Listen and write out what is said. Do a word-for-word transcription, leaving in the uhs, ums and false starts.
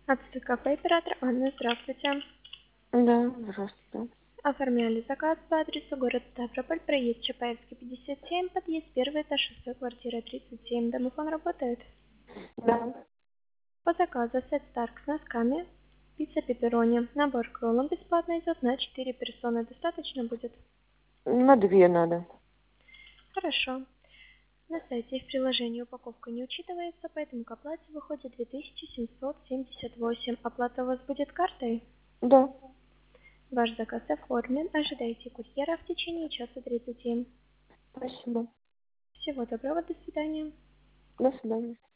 Отстой кафе оператор Анна, здравствуйте. Да, здравствуйте. Оформляли заказ по адресу город Ставрополь, проезд Чапаевский, пятьдесят семь, подъезд первый этаж, шоссе, квартира тридцать семь. Домофон работает. Да, По заказу сет Старк с носками, пицца пепперони, набор к роллам бесплатно идет на четыре персоны. Достаточно будет? на две надо. Хорошо. На сайте и в приложении упаковка не учитывается, поэтому к оплате выходит две тысячи семьсот семьдесят восемь. Оплата у вас будет картой? Да, Ваш заказ оформлен. Ожидайте курьера в течение часа тридцати. спасибо. Всего доброго, до свидания. До свидания.